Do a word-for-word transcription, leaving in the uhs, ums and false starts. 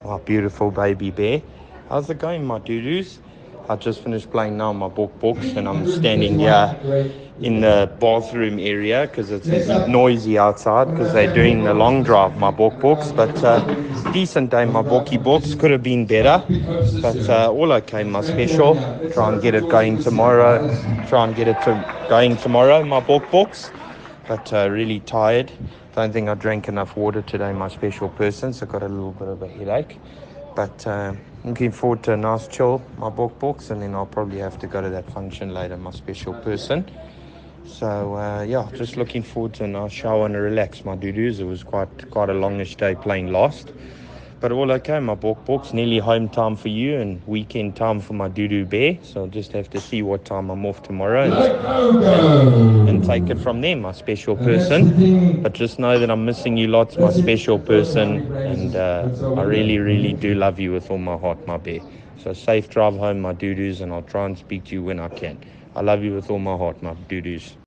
My beautiful baby bear. How's it going, my doo-doos? I just finished playing now my book books and I'm standing here in the bathroom area because it's noisy outside because they're doing the long drive, my book books. But uh, decent day, my bookie books. Could have been better, but uh, all okay, my special. Try and get it going tomorrow. Try and get it to going tomorrow, my book books. But uh, really tired. Don't think I drank enough water today, my special person, so got a little bit of a headache. But uh, looking forward to a nice chill, my book books, and then I'll probably have to go to that function later, my special person. So uh, yeah, just looking forward to a nice shower and a relax, my doo-doos. It was quite quite a longish day playing Lost. But all okay, my book books. Nearly home time for you and weekend time for my doo-doo bear. So I'll just have to see what time I'm off tomorrow and, and, and take it from there, my special person. But just know that I'm missing you lots, my special person. And uh, I really, really do love you with all my heart, my bear. So safe drive home, my doo-doos, and I'll try and speak to you when I can. I love you with all my heart, my doo-doos.